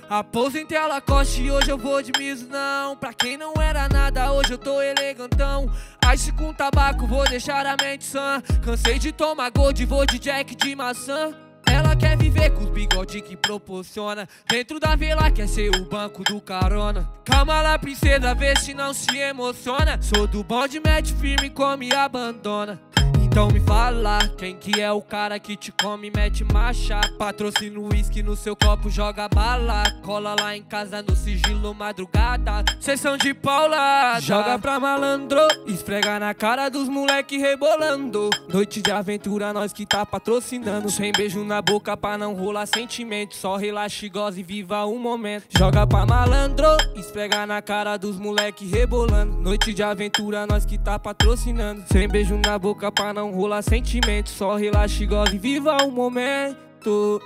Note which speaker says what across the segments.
Speaker 1: Aposentei a Lacoste e hoje eu vou de miso não. Pra quem não era nada, hoje eu tô elegantão. Ice com tabaco, vou deixar a mente sã. Cansei de tomar gold, vou de Jack de maçã. Ela quer viver com os bigode que proporciona. Dentro da vela quer ser o banco do carona. Calma lá, princesa, vê se não se emociona. Sou do bonde, mete firme, come e abandona. Então me fala, quem que é o cara que te come, mete marcha? Patrocina o uísque no seu copo, joga bala. Cola lá em casa no sigilo madrugada. Sessão de paulada. Joga pra malandro, esfrega na cara dos moleque rebolando. Noite de aventura, nós que tá patrocinando. Sem beijo na boca pra não rolar sentimento. Só relaxa e goze e viva o momento. Joga pra malandro, esfrega na cara dos moleque rebolando. Noite de aventura, nós que tá patrocinando. Sem beijo na boca pra não rolar sentimento, só relaxa e goze e viva o momento.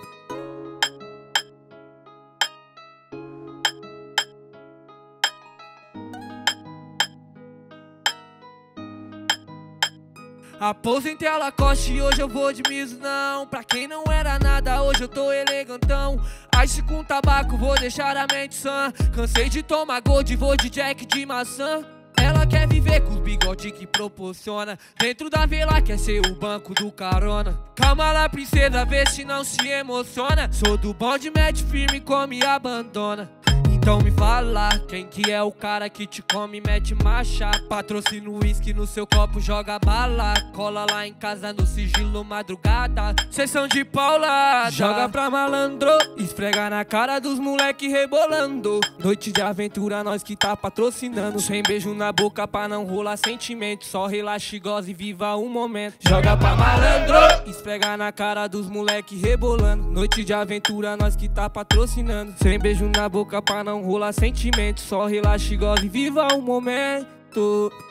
Speaker 1: Aposentei a Lacoste e hoje eu vou de miso não. Pra quem não era nada, hoje eu tô elegantão. Ice com tabaco, vou deixar a mente sã. Cansei de tomar gold, vou de Jack de maçã. Ela quer viver com os bigode que proporciona. Dentro da vela quer ser o banco do carona. Calma lá, princesa, vê se não se emociona. Sou do bonde, mete firme, come e abandona. Então me fala, quem que é o cara que te come, mete marcha? Patrocina o uísque no seu copo, joga bala. Cola lá em casa no sigilo madrugada. Sessão de paulada. Joga pra malandro, esfrega na cara dos moleque rebolando. Noite de aventura, nós que tá patrocinando. Sem beijo na boca pra não rolar sentimento. Só relaxa e goze e viva o momento. Joga pra malandro, esfrega na cara dos moleque rebolando. Noite de aventura, nós que tá patrocinando. Sem beijo na boca pra não rolar sentimento. Só relaxa e goze e viva o momento.